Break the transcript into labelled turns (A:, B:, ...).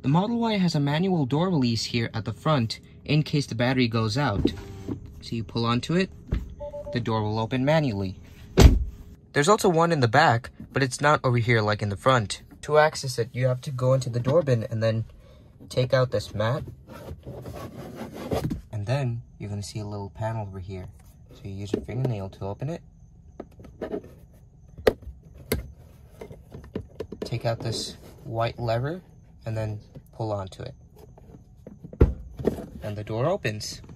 A: The Model Y has a manual door release here at the front in case the battery goes out. So you pull onto it, the door will open manually. There's also one in the back, but it's not over here like in the front. To access it, you have to go into the door bin and then take out this mat. And then you're going to see a little panel over here. So you use your fingernail to open it. Take out this white lever and then pull onto it. And the door opens.